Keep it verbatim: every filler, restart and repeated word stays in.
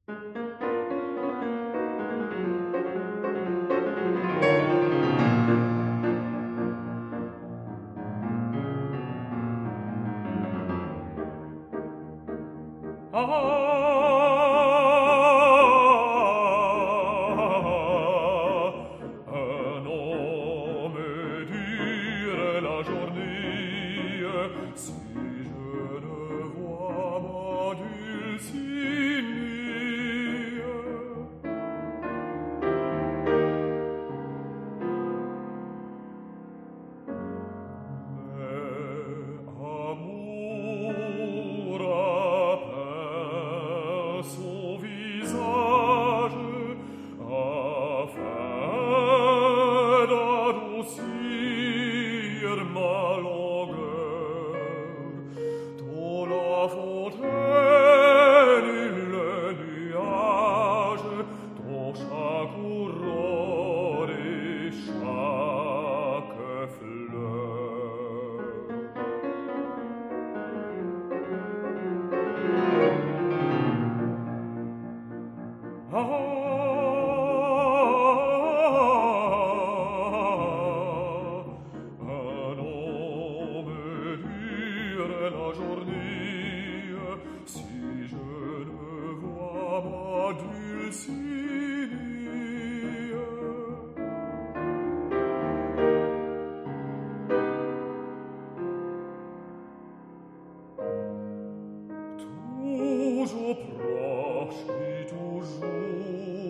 Un homme dure la journée, si je ne vois ma Dulcinea. Mais amour apeint son visage afin d'adoucir ma langueur, dont la fontaine et le nuage, dont chaque aurore et chaque fleur. Ah, un homme dure la journée, si je ne vois ma Dulcinea. Toujours proche et toujours